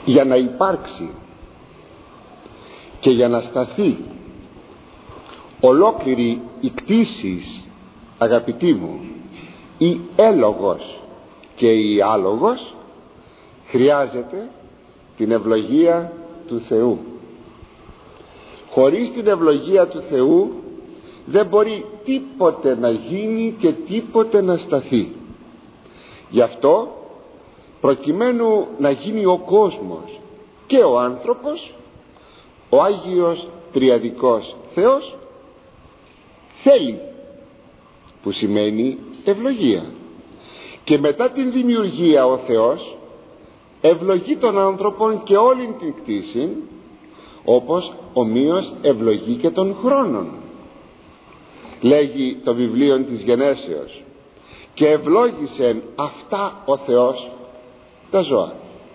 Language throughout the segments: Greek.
για να υπάρξει και για να σταθεί ολόκληρη η κτήσης, αγαπητοί μου, η έλογος και η άλογος, χρειάζεται την ευλογία του Θεού. Χωρίς την ευλογία του Θεού δεν μπορεί τίποτε να γίνει και τίποτε να σταθεί. Γι' αυτό, προκειμένου να γίνει ο κόσμος και ο άνθρωπος, ο Άγιος Τριαδικός Θεός θέλει, που σημαίνει ευλογία. Και μετά την δημιουργία ο Θεός ευλογεί τον άνθρωπον και όλη την κτήση, όπως ομοίως ευλογεί και τον χρόνον. Λέγει το βιβλίο της Γενέσεως: και ευλόγησε αυτά ο Θεός τα ζώα,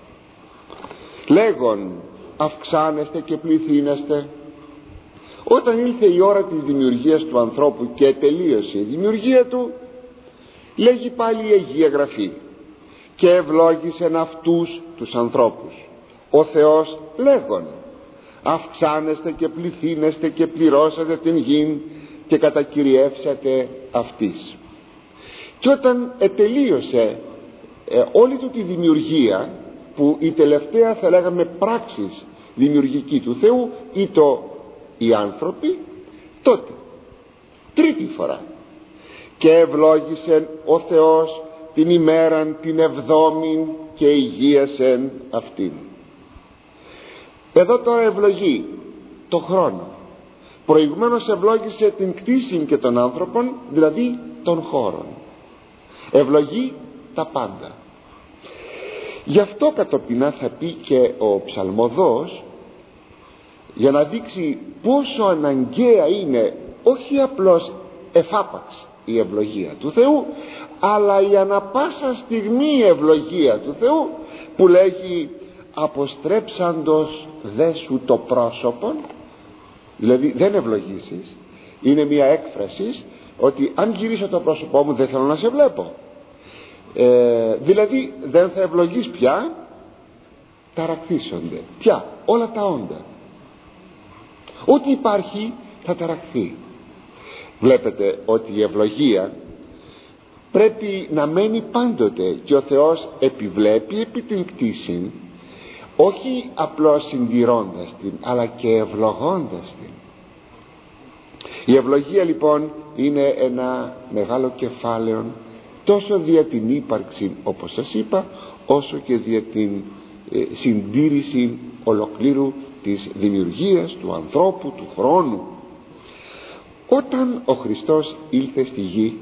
λέγον αυξάνεστε και πληθύνεστε. Όταν ήλθε η ώρα της δημιουργίας του ανθρώπου και τελείωσε η δημιουργία του, λέγει πάλι η Αγία Γραφή: και ευλόγησεν αυτούς τους ανθρώπους ο Θεός λέγον αυξάνεστε και πληθύνεστε και πληρώσατε την γην και κατακυριεύσατε αυτής. Και όταν τελείωσε όλη του τη δημιουργία, που η τελευταία θα λέγαμε πράξης δημιουργική του Θεού ή οι άνθρωποι, τότε τρίτη φορά και ευλόγησε ο Θεός την ημέραν την εβδόμην και υγείασεν αυτήν. Εδώ τώρα ευλογεί το χρόνο. Προηγουμένως ευλόγησε την κτήση και των άνθρωπων, δηλαδή των χώρων. Ευλογεί τα πάντα. Γι' αυτό κατοπινά θα πει και ο ψαλμοδός, για να δείξει πόσο αναγκαία είναι όχι απλώς εφάπαξ η ευλογία του Θεού, αλλά η ανα πάσα στιγμή ευλογία του Θεού, που λέγει αποστρέψαντος δε σου το πρόσωπον. Δηλαδή δεν ευλογήσεις, είναι μια έκφραση ότι αν γυρίσω το πρόσωπό μου δεν θέλω να σε βλέπω. Δηλαδή δεν θα ευλογείς πια, ταρακτήσονται πια όλα τα όντα. Ό,τι υπάρχει θα ταραχθεί. Βλέπετε ότι η ευλογία πρέπει να μένει πάντοτε, και ο Θεός επιβλέπει επί την κτήση, όχι απλώς συντηρώντας την, αλλά και ευλογώντας την. Η ευλογία λοιπόν είναι ένα μεγάλο κεφάλαιο, τόσο δια την ύπαρξη, όπως σας είπα, όσο και δια την συντήρηση ολοκλήρου της δημιουργίας του ανθρώπου, του χρόνου. Όταν ο Χριστός ήλθε στη γη,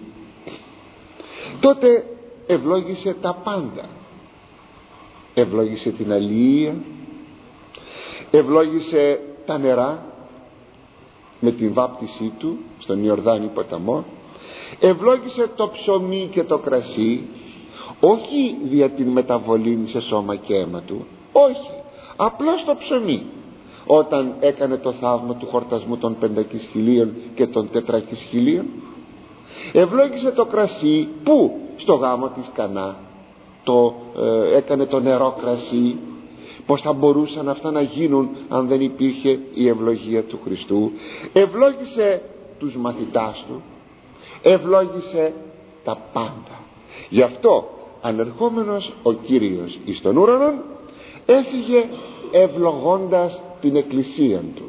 τότε ευλόγησε τα πάντα. Ευλόγησε την αλληλεία, ευλόγησε τα νερά με την βάπτισή του στον Ιορδάνη ποταμό, ευλόγησε το ψωμί και το κρασί, όχι δια την μεταβολή σε σώμα και αίμα του, όχι, απλώς το ψωμί, όταν έκανε το θαύμα του χορτασμού των 5.000 και των 4.000. Ευλόγησε το κρασί, που στο γάμο της Κανά έκανε το νερό κρασί. Πως θα μπορούσαν αυτά να γίνουν αν δεν υπήρχε η ευλογία του Χριστού. Ευλόγησε τους μαθητάς του, ευλόγησε τα πάντα. Γι' αυτό ανερχόμενος ο Κύριος εις τον ουρανόν, έφυγε ευλογώντας την εκκλησία του.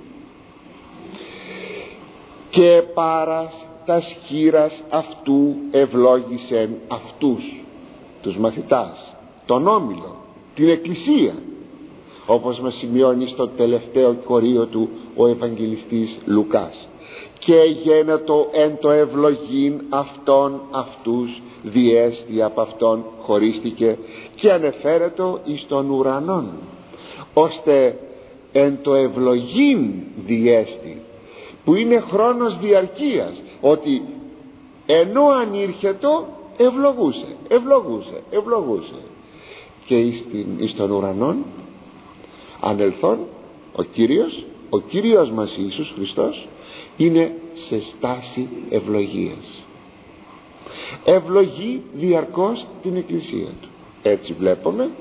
Και πάρας τας χείρας αυτού ευλόγησεν αυτούς τους μαθητάς, τον όμιλο, την εκκλησία, όπως μας σημειώνει στο τελευταίο κορείο του ο Ευαγγελιστής Λουκάς. Και γένετο εν το ευλογήν αυτών αυτούς διέστη από αυτόν χωρίστηκε, και ανεφέρετο εις τον ουρανόν, ώστε εν το ευλογήν διέστη, που είναι χρόνος διαρκείας, ότι ενώ ανήρχετο ευλογούσε και εις τον ουρανόν ανελθόν ο Κύριος μας Ιησούς Χριστός είναι σε στάση ευλογίας. Ευλογεί διαρκώς την εκκλησία του. Έτσι βλέπουμε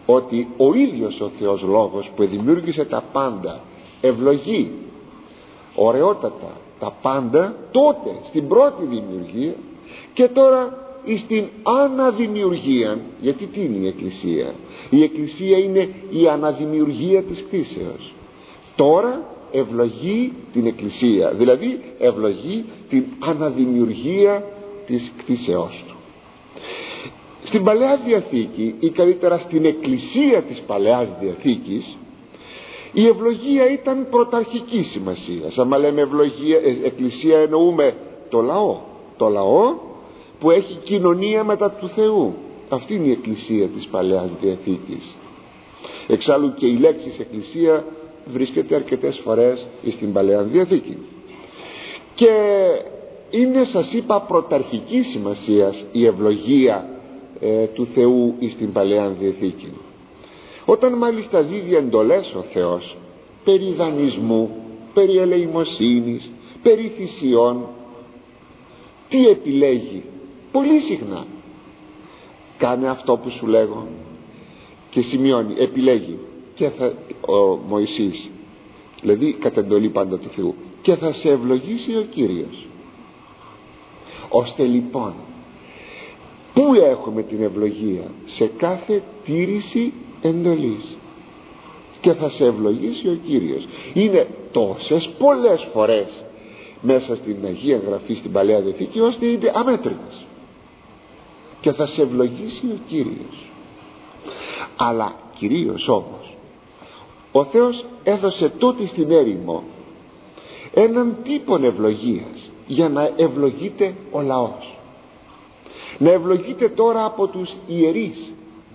ότι ο ίδιος ο Θεός Λόγος που δημιούργησε τα πάντα ευλογεί ωραιότατα τα πάντα τότε στην πρώτη δημιουργία, και τώρα στην αναδημιουργία. Γιατί τι είναι η Εκκλησία? Η Εκκλησία είναι η αναδημιουργία της κτήσεως. Τώρα ευλογεί την Εκκλησία, δηλαδή ευλογεί την αναδημιουργία της κτήσεώς του. Στην Παλαιά Διαθήκη, ή καλύτερα στην Εκκλησία της Παλαιάς Διαθήκης, η ευλογία ήταν πρωταρχική σημασίας. Αν λέμε ευλογία, Εκκλησία, εννοούμε το λαό που έχει κοινωνία μετά του Θεού. Αυτή είναι η Εκκλησία της Παλαιάς Διαθήκης. Εξάλλου και η λέξη Εκκλησία βρίσκεται αρκετές φορές στην Παλαιά Διαθήκη, και είναι, σας είπα, πρωταρχική σημασίας η ευλογία του Θεού στην Παλαιά Διαθήκη. Όταν μάλιστα δίδει εντολές ο Θεός περί δανεισμού, περί ελεημοσύνης, περί θυσιών, τι επιλέγει? Πολύ συχνά κάνε αυτό που σου λέγω, και σημειώνει, επιλέγει, και ο Μωυσής, δηλαδή κατ' εντολή πάντα του Θεού, και θα σε ευλογήσει ο Κύριος. Ώστε λοιπόν, πού έχουμε την ευλογία? Σε κάθε τήρηση εντολής. Και θα σε ευλογήσει ο Κύριος. Είναι τόσες πολλές φορές μέσα στην Αγία Γραφή, στην Παλαιά Διαθήκη, ώστε είναι αμέτρητες. Και θα σε ευλογήσει ο Κύριος. Αλλά κυρίως όμως ο Θεός έδωσε τότε στην έρημο έναν τύπον ευλογίας, για να ευλογείται ο λαός, να ευλογείται τώρα από τους ιερείς.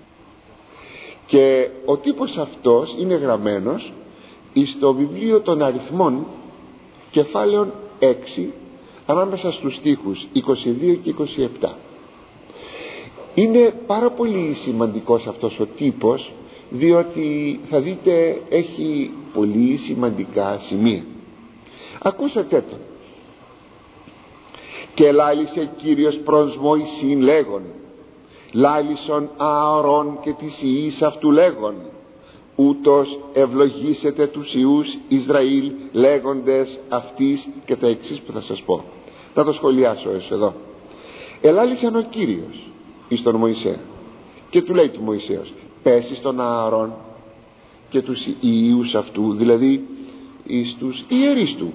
Και ο τύπος αυτός είναι γραμμένος στο βιβλίο των Αριθμών, κεφάλαιον 6, ανάμεσα στους στίχους 22 και 27. Είναι πάρα πολύ σημαντικός αυτός ο τύπος, διότι θα δείτε έχει πολύ σημαντικά σημεία. Ακούσατε τον. Και λάλησε Κύριος προς Μωυσήν λέγον, λάλησον Ααρών και της ιής αυτού λέγον, ούτως ευλογήσετε τους ιούς Ισραήλ λέγοντες αυτής, και τα εξής που θα σας πω. Θα το σχολιάσω εδώ. Ελάλησαν ο Κύριος εις τον Μωυσέ, και του λέει του Μωυσέως, πέσει στον Ααρών και τους ιούς αυτού, δηλαδή εις τους ιερείς του,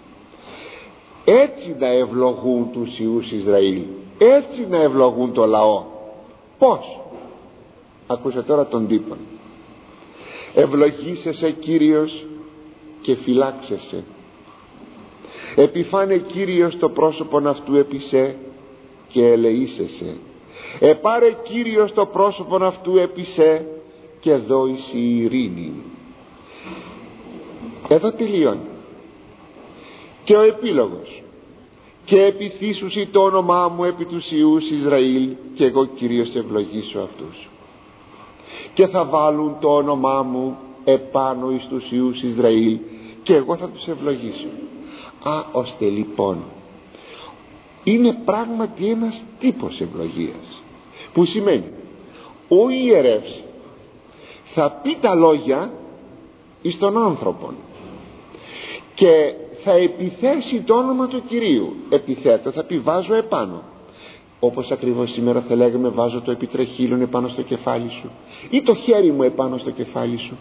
έτσι να ευλογούν τους ιούς Ισραήλ, έτσι να ευλογούν το λαό. Πώς? Ακούσε τώρα τον τύπον. Ευλογήσεσαι Κύριος και φυλάξεσαι. Επιφάνε Κύριος το πρόσωπον αυτού επισέ και ελεήσεσαι. Επάρε Κύριος το πρόσωπον αυτού επισέ και δώηση ειρήνη. Εδώ τελειώνει. Και ο επίλογος. Και επιθύσουσι το όνομά μου επί τους ιούς Ισραήλ, και εγώ Κύριος ευλογήσω αυτούς. Και θα βάλουν το όνομά μου επάνω εις τους ιούς Ισραήλ, και εγώ θα τους ευλογήσω. Ώστε λοιπόν είναι πράγματι ένας τύπος ευλογίας, που σημαίνει ο ιερεύς θα πει τα λόγια εις τον άνθρωπον και θα επιθέσει το όνομα του Κυρίου. Επιθέτω, θα πει βάζω επάνω, όπως ακριβώς σήμερα θα λέγαμε βάζω το επιτρεχύλον επάνω στο κεφάλι σου, ή το χέρι μου επάνω στο κεφάλι σου.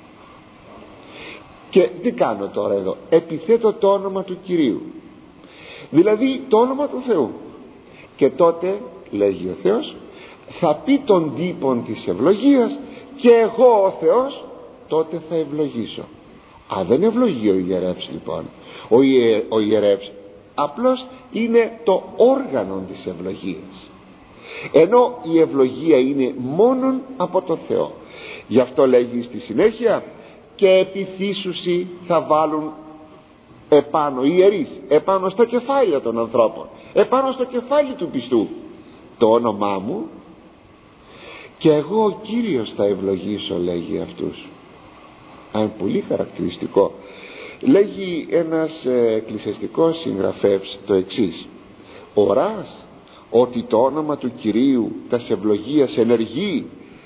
Και τι κάνω τώρα εδώ? Επιθέτω το όνομα του Κυρίου, δηλαδή το όνομα του Θεού. Και τότε λέγει ο Θεός, θα πει τον τύπον της ευλογίας, και εγώ ο Θεός τότε θα ευλογήσω. Δεν ευλογεί ο ιερεύς λοιπόν. Ο ιερεύς απλώς είναι το όργανο της ευλογίας, ενώ η ευλογία είναι μόνον από το Θεό. Γι' αυτό λέγει στη συνέχεια, και επιθύσουσι θα βάλουν επάνω οι ιερείς, επάνω στα κεφάλια των ανθρώπων, επάνω στο κεφάλι του πιστού, το όνομά μου, και εγώ ο Κύριος θα ευλογήσω, λέγει αυτούς. Είναι πολύ χαρακτηριστικό. Λέγει ένας εκκλησιαστικός συγγραφεύς το εξής: οράς ότι το όνομα του Κυρίου τας ευλογίας ενεργεί,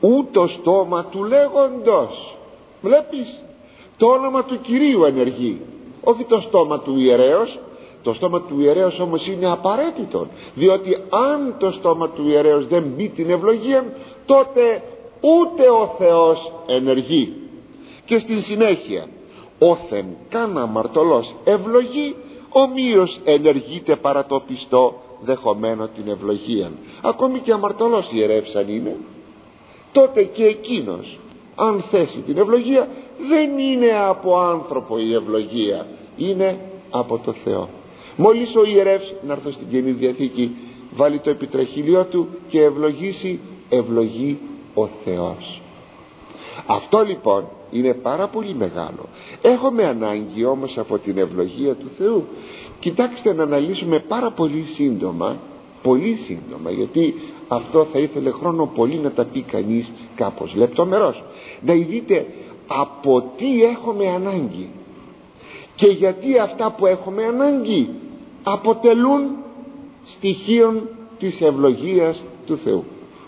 ου το στόμα του λέγοντος. Βλέπεις, το όνομα του Κυρίου ενεργεί, όχι το στόμα του ιερέως. Το στόμα του ιερέως όμως είναι απαραίτητο, διότι αν το στόμα του ιερέως δεν μπει την ευλογία, τότε ούτε ο Θεός ενεργεί. Και στην συνέχεια, όθεν καν αμαρτωλός ευλογεί, ομοίως ενεργείται παρά το πιστό δεχομένο την ευλογία. Ακόμη και αμαρτωλός ιερεύς αν είναι, τότε και εκείνος αν θέσει την ευλογία, δεν είναι από άνθρωπο η ευλογία, είναι από το Θεό. Μόλις ο ιερεύς, να έρθω στην Καινή Διαθήκη, βάλει το επιτραχύλιό του και ευλογήσει, ευλογεί ο Θεός. Αυτό λοιπόν είναι πάρα πολύ μεγάλο. Έχουμε ανάγκη όμως από την ευλογία του Θεού. Κοιτάξτε να αναλύσουμε πάρα πολύ σύντομα, γιατί αυτό θα ήθελε χρόνο πολύ να τα πει κανείς κάπως λεπτομερώς, να δείτε από τι έχουμε ανάγκη και γιατί αυτά που έχουμε ανάγκη αποτελούν στοιχείων της ευλογίας του Θεού.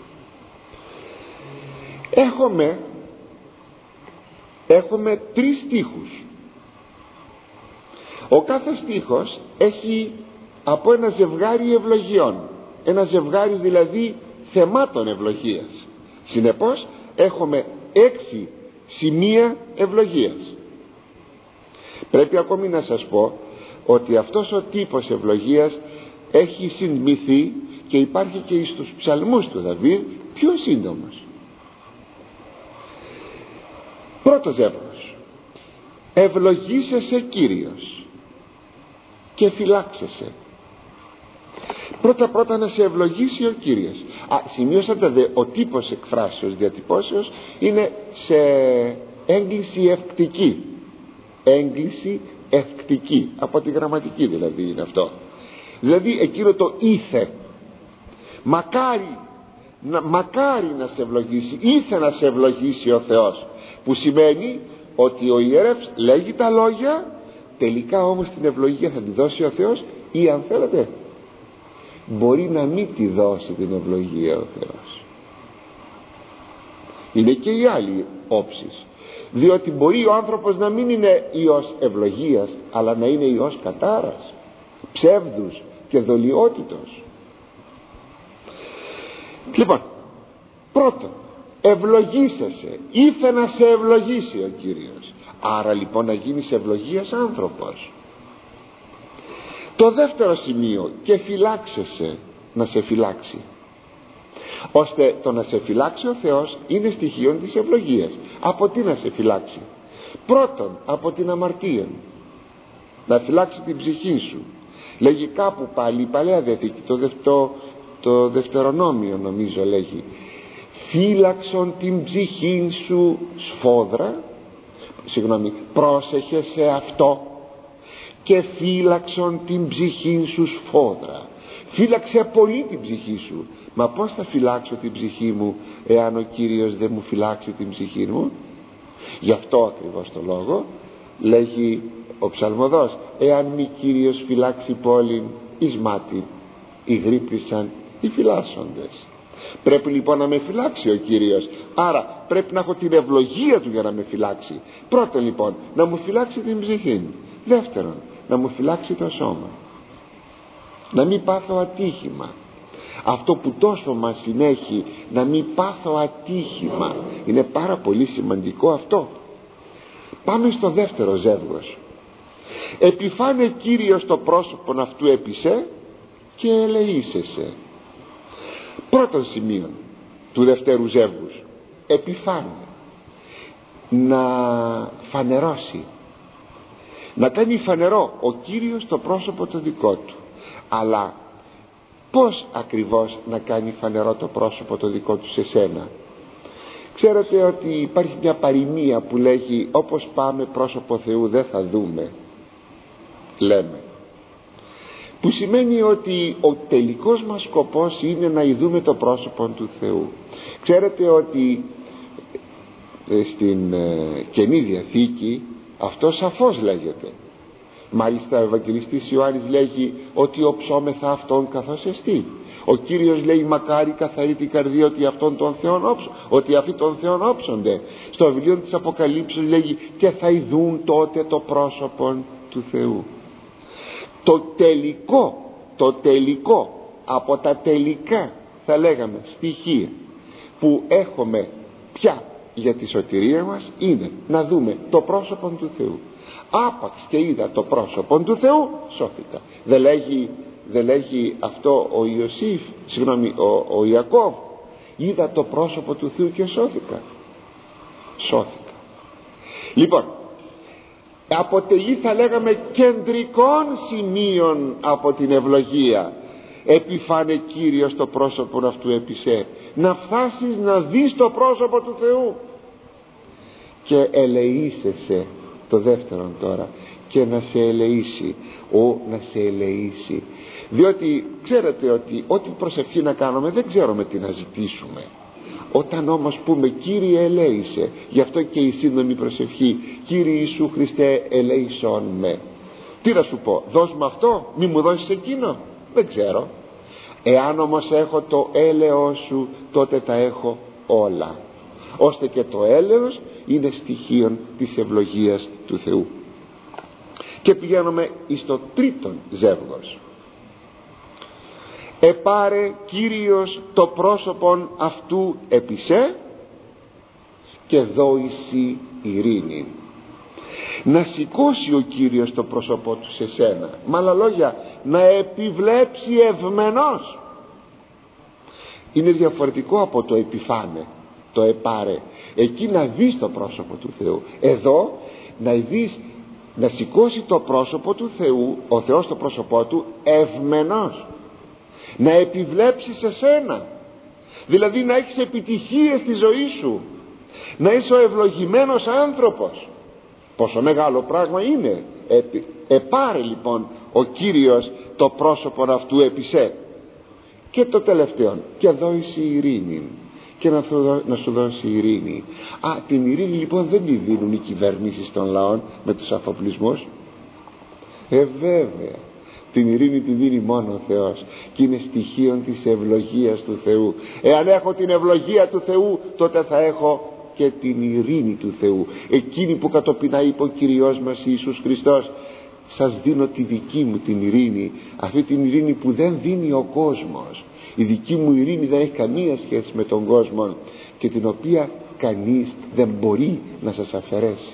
Έχουμε 3 στίχους. Ο κάθε στίχος έχει από ένα ζευγάρι ευλογιών, ένα ζευγάρι δηλαδή θεμάτων ευλογίας. Συνεπώς έχουμε 6 σημεία ευλογίας. Πρέπει ακόμη να σας πω ότι αυτός ο τύπος ευλογίας έχει συνμηθεί και υπάρχει και στους ψαλμούς του Δαβίδ πιο σύντομος. Πρώτο ζεύγος: ευλογήσεσαι Κύριος και φυλάξεσαι. Πρώτα να σε ευλογήσει ο Κύριος. Σημειώσατε δε, ο τύπος εκφράσεως διατυπώσεως είναι σε έγκληση ευκτική. Έγκληση ευκτική, από τη γραμματική δηλαδή είναι αυτό. Δηλαδή εκείνο το ήθε, μακάρι να σε ευλογήσει, ήθε να σε ευλογήσει ο Θεός, που σημαίνει ότι ο ιερεύς λέγει τα λόγια, τελικά όμως την ευλογία θα τη δώσει ο Θεός, ή αν θέλετε μπορεί να μην τη δώσει την ευλογία ο Θεός. Είναι και η άλλη όψης, διότι μπορεί ο άνθρωπος να μην είναι ιός ευλογίας, αλλά να είναι ιός κατάρας, ψεύδους και δολιότητος. Λοιπόν, πρώτον, ευλογήσεσαι, ήθε να σε ευλογήσει ο Κύριος. Άρα λοιπόν να γίνεις ευλογίας άνθρωπος. Το δεύτερο σημείο, και φυλάξεσαι, να σε φυλάξει. Ώστε το να σε φυλάξει ο Θεός είναι στοιχείο της ευλογίας. Από τι να σε φυλάξει? Πρώτον, από την αμαρτία, να φυλάξει την ψυχή σου. Λέγει κάπου πάλι η Παλαιά Διαθήκη, το Δευτερονόμιο νομίζω λέγει, φύλαξον την ψυχή σου σφόδρα, πρόσεχε σε αυτό, και φύλαξον την ψυχή σου σφόδρα. Φύλαξε πολύ την ψυχή σου. Μα πως θα φυλάξω την ψυχή μου εάν ο Κύριος δεν μου φυλάξει την ψυχή μου? Γι' αυτό ακριβώς το λόγο λέγει ο ψαλμοδός, εάν μη Κύριος φυλάξει πόλην, εις μάτι ηγρύπησαν οι φυλάσσοντες. Πρέπει λοιπόν να με φυλάξει ο Κύριος, άρα πρέπει να έχω την ευλογία του για να με φυλάξει. Πρώτον λοιπόν, να μου φυλάξει την ψυχή. Δεύτερον, να μου φυλάξει το σώμα, να μην πάθω ατύχημα. Αυτό που τόσο μας συνέχει, να μην πάθω ατύχημα, είναι πάρα πολύ σημαντικό αυτό. Πάμε στο δεύτερο ζεύγος. Επιφάνε Κύριος το πρόσωπον αυτού επισέ και ελεήσεσαι. Πρώτον σημείο του δευτέρου ζεύγους, επιφάνε, να φανερώσει, να κάνει φανερό ο Κύριος το πρόσωπο το δικό του. Αλλά πως ακριβώς να κάνει φανερό το πρόσωπο το δικό του σε σένα? Ξέρετε ότι υπάρχει μια παροιμία που λέγει, όπως πάμε πρόσωπο Θεού δεν θα δούμε, λέμε, που σημαίνει ότι ο τελικός μας σκοπός είναι να ειδούμε το πρόσωπο του Θεού. Ξέρετε ότι στην Καινή Διαθήκη αυτό σαφώς λέγεται, Μάλιστα ο Ευαγγελιστής Ιωάννης λέγει ότι οψόμεθα αυτόν καθώς εστί. Ο Κύριος λέει μακάρι καθαρή την καρδία ότι αυτόν τον Θεόν ότι αυτοί τον Θεόν όψονται. Στο βιβλίο της Αποκαλύψεως λέγει και θα ειδούν τότε το πρόσωπο του Θεού. Το τελικό από τα τελικά θα λέγαμε στοιχεία που έχουμε πια για τη σωτηρία μας είναι να δούμε το πρόσωπο του Θεού. Άπαξ και είδα το πρόσωπο του Θεού, σώθηκα. Δεν λέγει αυτό ο Ιακώβ? Είδα το πρόσωπο του Θεού και σώθηκα. Λοιπόν, αποτελεί, θα λέγαμε, κεντρικών σημείων από την ευλογία. Επιφάνε Κύριος το πρόσωπο αυτού επισέ, να φτάσεις να δεις το πρόσωπο του Θεού και ελεήσεσαι. Το δεύτερον τώρα, και να σε ελεήσει, να σε ελεήσει, διότι ξέρετε ότι ό,τι προσευχή να κάνουμε δεν ξέρουμε τι να ζητήσουμε. Όταν όμως πούμε Κύριε ελέησε, γι' αυτό και η σύντομη προσευχή, Κύριε Ιησού Χριστέ ελέησόν με, τι να σου πω, δώσ' μου αυτό, μη μου δώσεις εκείνο, δεν ξέρω. Εάν όμως έχω το έλεος σου, τότε τα έχω όλα, ώστε και το έλεος είναι στοιχείον της ευλογίας του Θεού. Και πηγαίνουμε εις το τρίτον ζεύγος. Επάρε Κύριος το πρόσωπον αυτού επισέ και δόησι ειρήνη. Να σηκώσει ο Κύριος το πρόσωπό του σε σένα, με άλλα λόγια να επιβλέψει ευμενός. Είναι διαφορετικό από το επιφάνε, το επάρε. Εκεί να δεις το πρόσωπο του Θεού, εδώ να δεις, να σηκώσει το πρόσωπο του Θεού, ο Θεός το πρόσωπό του ευμενός, να επιβλέψει σε σένα, δηλαδή να έχεις επιτυχίες στη ζωή σου, να είσαι ο ευλογημένος άνθρωπος. Πόσο μεγάλο πράγμα είναι. Επάρε λοιπόν ο Κύριος το πρόσωπο αυτού επισέ. Και το τελευταίο, και δώσει ειρήνη, και να σου δώσει ειρήνη. Την ειρήνη λοιπόν δεν τη δίνουν οι κυβερνήσεις των λαών με τους αφοπλισμούς. Βέβαια την ειρήνη τη δίνει μόνο ο Θεός, και είναι στοιχείο της ευλογίας του Θεού. Εάν έχω την ευλογία του Θεού, τότε θα έχω και την ειρήνη του Θεού, εκείνη που κατοπινά είπε ο Κυριός μας Ιησούς Χριστός, σας δίνω τη δική μου την ειρήνη, αυτή την ειρήνη που δεν δίνει ο κόσμος. Η δική μου ειρήνη δεν έχει καμία σχέση με τον κόσμο και την οποία κανείς δεν μπορεί να σας αφαιρέσει.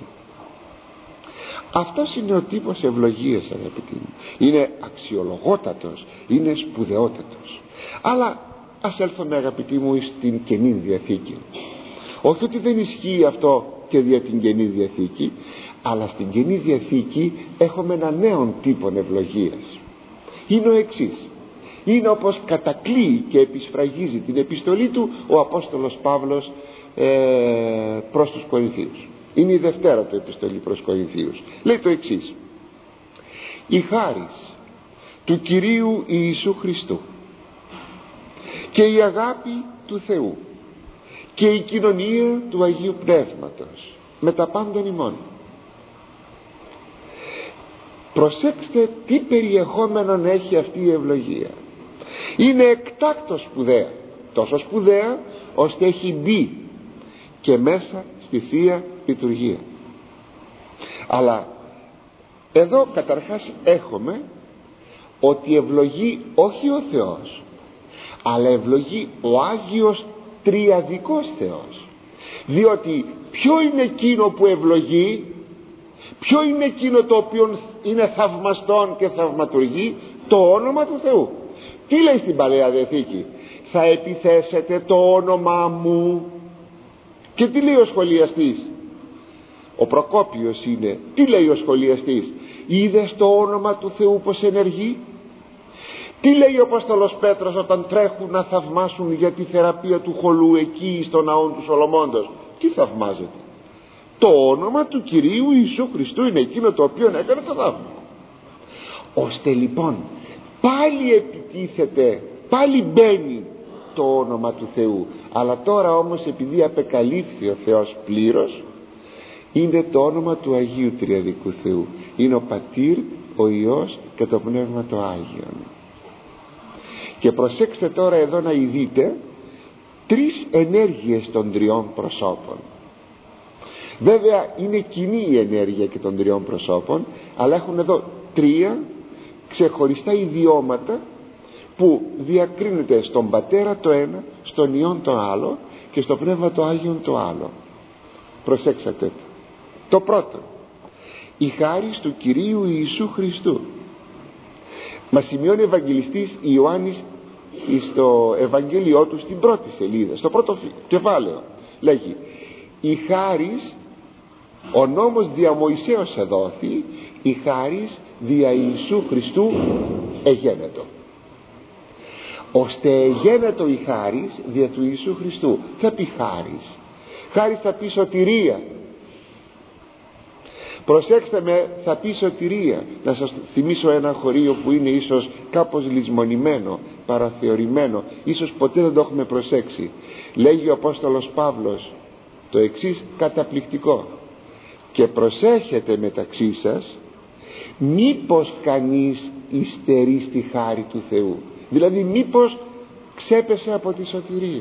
Αυτός είναι ο τύπος ευλογίας, αγαπητοί μου. Είναι αξιολογότατος, είναι σπουδαιότατος. Αλλά ας έλθουμε, αγαπητοί μου, στην Καινή Διαθήκη. Όχι ότι δεν ισχύει αυτό και δια την Καινή Διαθήκη, αλλά στην Καινή Διαθήκη έχουμε ένα νέο τύπο ευλογίας. Είναι ο εξής. Είναι όπως κατακλείει και επισφραγίζει την επιστολή του ο Απόστολος Παύλος προς τους Κορινθίους. Είναι η δευτέρα του επιστολή προς Κορινθίους. Λέει το εξής: η χάρις του Κυρίου Ιησού Χριστού και η αγάπη του Θεού και η κοινωνία του Αγίου Πνεύματος με τα πάντων ημών. Προσέξτε τι περιεχόμενο έχει αυτή η ευλογία. Είναι εκτάκτως σπουδαία, τόσο σπουδαία ώστε έχει μπει και μέσα στη Θεία Λειτουργία. Αλλά εδώ καταρχάς έχουμε ότι ευλογεί όχι ο Θεός, αλλά ευλογεί ο Άγιος Τριαδικός Θεός. Διότι ποιο είναι εκείνο που ευλογεί, ποιο είναι εκείνο το οποίο είναι θαυμαστόν και θαυματουργεί? Το όνομα του Θεού. Τι λέει στην Παλαιά Διαθήκη? Θα επιθέσετε το όνομά μου. Και τι λέει ο σχολιαστής? Ο Προκόπιος είναι. Τι λέει ο σχολιαστής? Είδες το όνομα του Θεού πως ενεργεί? Τι λέει ο Απόστολος Πέτρος όταν τρέχουν να θαυμάσουν για τη θεραπεία του χολού εκεί στο ναό του Σολομώντος? Τι θαυμάζεται? Το όνομα του Κυρίου Ιησού Χριστού είναι εκείνο το οποίο έκανε το θαύμα. Ώστε λοιπόν πάλι επιτίθεται, πάλι μπαίνει το όνομα του Θεού. Αλλά τώρα όμως, επειδή απεκαλύφθη ο Θεός πλήρως, είναι το όνομα του Αγίου Τριαδικού Θεού. Είναι ο Πατήρ, ο Υιός και το Πνεύμα το Άγιον. Και προσέξτε τώρα εδώ να ειδείτε τρεις ενέργειες των τριών προσώπων. Βέβαια είναι κοινή η ενέργεια και των τριών προσώπων, αλλά έχουν εδώ τρία ξεχωριστά ιδιώματα που διακρίνεται στον Πατέρα το ένα, στον Υιόν το άλλο και στο Πνεύμα το Άγιον το άλλο. Προσέξατε το πρώτο, η χάρις του Κυρίου Ιησού Χριστού. Μας σημειώνει ο Ευαγγελιστής Ιωάννης στο Ευαγγέλιό του στην πρώτη σελίδα, στο πρώτο κεφάλαιο, λέγει: η χάρις, ο νόμος δια Μωυσέως εδόθη, η χάρις δια Ιησού Χριστού εγένετο. Ώστε εγένετο η χάρις δια του Ιησού Χριστού. Θα πει χάρις, χάρις θα πει σωτηρία. Προσέξτε με, θα πει σωτηρία. Να σας θυμίσω ένα χωρίο που είναι ίσως κάπως λησμονημένο, παραθεωρημένο, ίσως ποτέ δεν το έχουμε προσέξει. Λέγει ο Απόστολος Παύλος το εξής καταπληκτικό: και προσέχετε μεταξύ σας μήπως κανείς υστερεί στη χάρη του Θεού. Δηλαδή μήπως ξέπεσε από τη σωτηρία.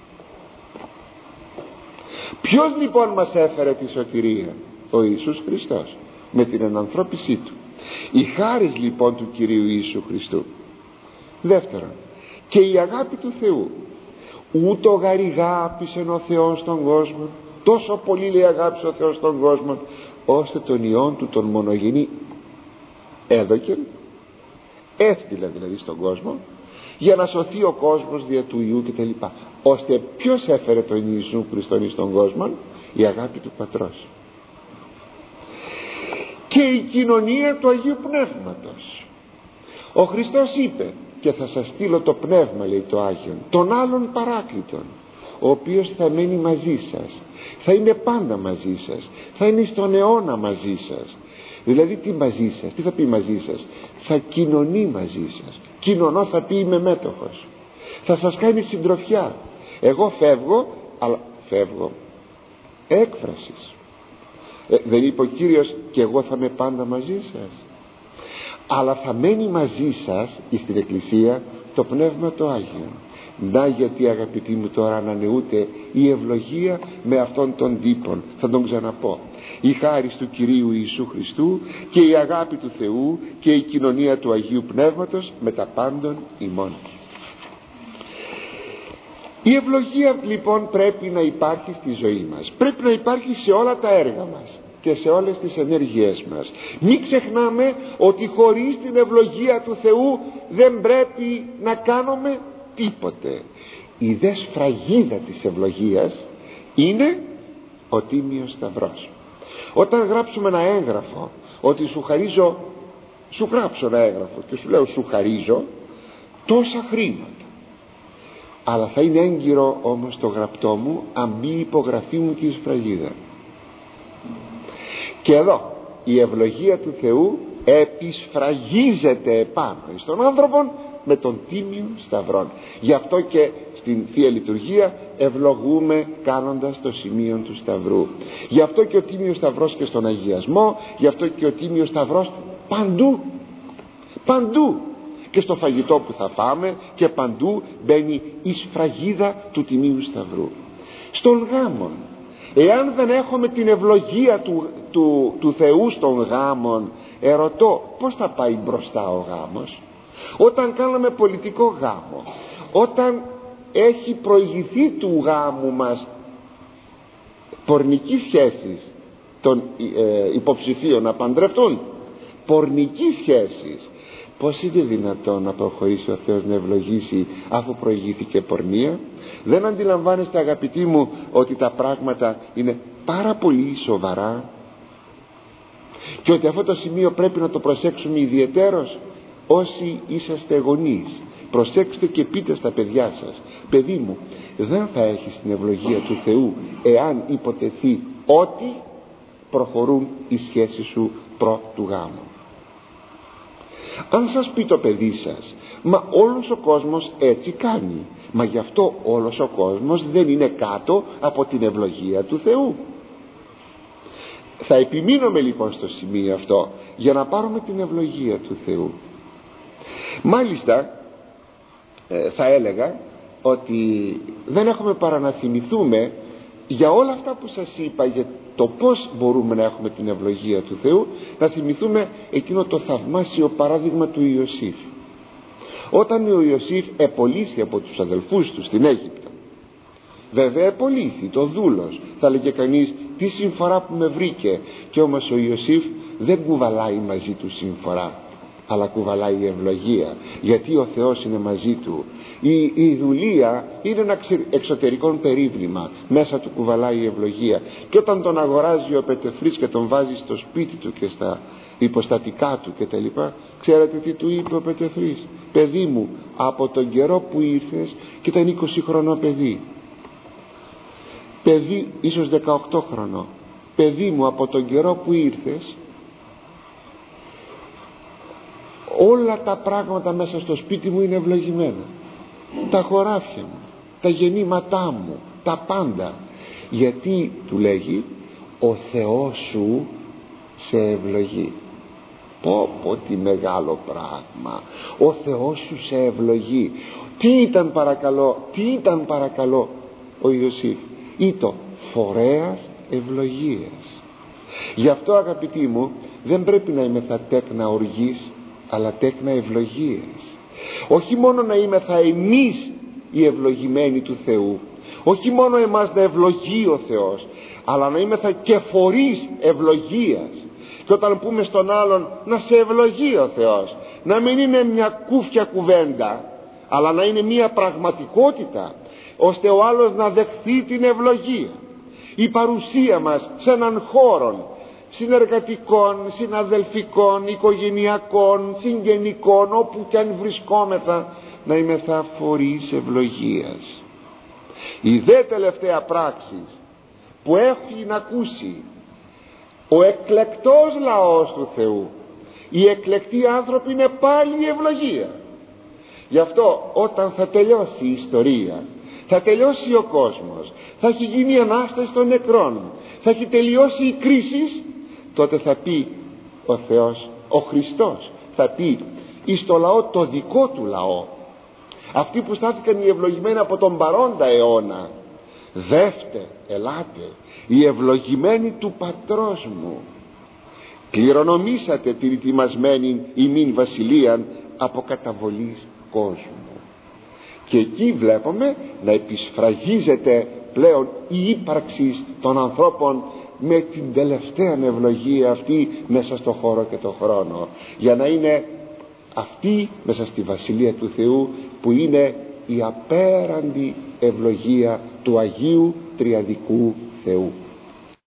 Ποιος λοιπόν μας έφερε τη σωτηρία? Ο Ιησούς Χριστός με την ενανθρώπισή του. Η χάρις λοιπόν του Κυρίου Ιησού Χριστού. Δεύτερον, και η αγάπη του Θεού. Ούτω γαριγάπησεν ο Θεός τον κόσμο, τόσο πολύ λέει αγάπησε ο Θεός τον κόσμο, ώστε τον Υιόν του τον μονογενή έδωκεν, έστειλε δηλαδή στον κόσμο, για να σωθεί ο κόσμος δια του Υιού κτλ. Ώστε ποιος έφερε τον Ιησού Χριστόν στον κόσμο? Η αγάπη του Πατρός και η κοινωνία του Αγίου Πνεύματος. Ο Χριστός είπε: και θα σας στείλω το Πνεύμα, λέει το Άγιον, τον άλλον Παράκλητον, ο οποίος θα μένει μαζί σας, θα είναι πάντα μαζί σας, θα είναι στον αιώνα μαζί σας. Δηλαδή τι μαζί σας, τι θα πει μαζί σας? Θα κοινωνεί μαζί σας. Κοινωνώ θα πει είμαι μέτοχος, θα σας κάνει συντροφιά. Εγώ φεύγω, αλλά φεύγω έκφρασης. Δεν είπε ο Κύριος και εγώ θα είμαι πάντα μαζί σας? Αλλά θα μένει μαζί σας στην Εκκλησία το Πνεύμα το Άγιο. Να γιατί αγαπητοί μου τώρα ανανεούται η ευλογία με αυτόν τον τύπον. Θα τον ξαναπώ: η χάρις του Κυρίου Ιησού Χριστού και η αγάπη του Θεού και η κοινωνία του Αγίου Πνεύματος με τα πάντων ημών. Η ευλογία λοιπόν πρέπει να υπάρχει στη ζωή μας, πρέπει να υπάρχει σε όλα τα έργα μας και σε όλες τις ενέργειές μας. Μην ξεχνάμε ότι χωρίς την ευλογία του Θεού δεν πρέπει να κάνουμε τίποτε. Η δε σφραγίδα της ευλογίας είναι ο Τίμιος Σταυρός. Όταν γράψουμε ένα έγγραφο ότι σου χαρίζω, σου γράψω ένα έγγραφο και σου λέω σου χαρίζω τόσα χρήματα, αλλά θα είναι έγκυρο όμως το γραπτό μου αν μπει η υπογραφή μου και η σφραγίδα. Και εδώ η ευλογία του Θεού επισφραγίζεται επάνω στον άνθρωπο με τον Τίμιο Σταυρόν. Γι' αυτό και στην Θεία Λειτουργία ευλογούμε κάνοντας το σημείο του Σταυρού. Γι' αυτό και ο Τίμιος Σταυρός και στον αγιασμό, γι' αυτό και ο Τίμιος Σταυρός παντού, παντού, και στο φαγητό που θα φάμε και παντού μπαίνει η σφραγίδα του Τιμίου Σταυρού. Στον γάμον, εάν δεν έχουμε την ευλογία του Θεού στον γάμον, ερωτώ πως θα πάει μπροστά ο γάμος? Όταν κάνουμε πολιτικό γάμο, όταν έχει προηγηθεί του γάμου μας πορνική σχέση των υποψηφίων να παντρευτούν, πορνική σχέση, πως είναι δυνατόν να προχωρήσει ο Θεός να ευλογήσει αφού προηγήθηκε πορνεία? Δεν αντιλαμβάνεστε αγαπητοί μου ότι τα πράγματα είναι πάρα πολύ σοβαρά και ότι αυτό το σημείο πρέπει να το προσέξουμε ιδιαιτέρως? Όσοι είσαστε γονείς, προσέξτε και πείτε στα παιδιά σας: παιδί μου, δεν θα έχεις την ευλογία του Θεού εάν υποτεθεί ότι προχωρούν οι σχέσεις σου προ του γάμου. Αν σας πει το παιδί σας: μα όλος ο κόσμος έτσι κάνει, μα γι' αυτό όλος ο κόσμος δεν είναι κάτω από την ευλογία του Θεού. Θα επιμείνουμε λοιπόν στο σημείο αυτό για να πάρουμε την ευλογία του Θεού. Μάλιστα θα έλεγα ότι δεν έχουμε παρά να θυμηθούμε για όλα αυτά που σας είπα, για το πως μπορούμε να έχουμε την ευλογία του Θεού, να θυμηθούμε εκείνο το θαυμάσιο παράδειγμα του Ιωσήφ. Όταν ο Ιωσήφ επολύθη από τους αδελφούς του στην Αίγυπτο, βέβαια επολύθη, το δούλος, θα λέγε κανείς, τι συμφορά που με βρήκε, και όμως ο Ιωσήφ δεν κουβαλάει μαζί του συμφορά, αλλά κουβαλάει ευλογία, γιατί ο Θεός είναι μαζί του. Η δουλεία είναι ένα εξωτερικό περίβλημα, μέσα του κουβαλάει η ευλογία. Και όταν τον αγοράζει ο Πετεφρής και τον βάζει στο σπίτι του και στα υποστατικά του κτλ, ξέρετε τι του είπε ο Πετεφρής? Παιδί μου, από τον καιρό που ήρθες, και ήταν 20 χρονό παιδί, ίσως 18 χρονό, παιδί μου, από τον καιρό που ήρθες, όλα τα πράγματα μέσα στο σπίτι μου είναι ευλογημένα, τα χωράφια μου, τα γεννήματά μου, τα πάντα, γιατί του λέγει ο Θεός σου σε ευλογεί. Πω τι μεγάλο πράγμα, ο Θεός σου σε ευλογεί. Τι ήταν παρακαλώ ο Ιωσήφ? Ήτο φορέας ευλογίας. Γι' αυτό αγαπητοί μου, δεν πρέπει να είμεθα τέκνα οργής, αλλά τέκνα ευλογίας. Όχι μόνο να είμεθα εμείς οι ευλογημένοι του Θεού, όχι μόνο εμάς να ευλογεί ο Θεός, αλλά να είμεθα και φορείς ευλογίας. Και όταν πούμε στον άλλον να σε ευλογεί ο Θεός, να μην είναι μια κούφια κουβέντα, αλλά να είναι μια πραγματικότητα, ώστε ο άλλος να δεχθεί την ευλογία. Η παρουσία μας σε έναν χώρο συνεργατικών, συναδελφικών, οικογενειακών, συγγενικών, όπου και αν βρισκόμεθα, να είμεθα φορείς ευλογίας. Η δε τελευταία πράξη που έχει να ακούσει ο εκλεκτός λαός του Θεού, οι εκλεκτοί άνθρωποι, είναι πάλι η ευλογία. Γι' αυτό όταν θα τελειώσει η ιστορία, θα τελειώσει ο κόσμος, θα έχει γίνει η Ανάσταση των νεκρών, θα έχει τελειώσει η κρίση, τότε θα πει ο Θεός, ο Χριστός θα πει εις το λαό, το δικό του λαό, αυτοί που στάθηκαν οι ευλογημένοι από τον παρόντα αιώνα, δεύτε, ελάτε, οι ευλογημένοι του Πατρός μου, κληρονομήσατε την ετοιμασμένη ημίν βασιλείαν από καταβολής κόσμου. Και εκεί βλέπουμε να επισφραγίζεται πλέον η ύπαρξη των ανθρώπων με την τελευταία ευλογία αυτή μέσα στο χώρο και το χρόνο, για να είναι αυτή μέσα στη Βασιλεία του Θεού, που είναι η απέραντη ευλογία του Αγίου Τριαδικού Θεού.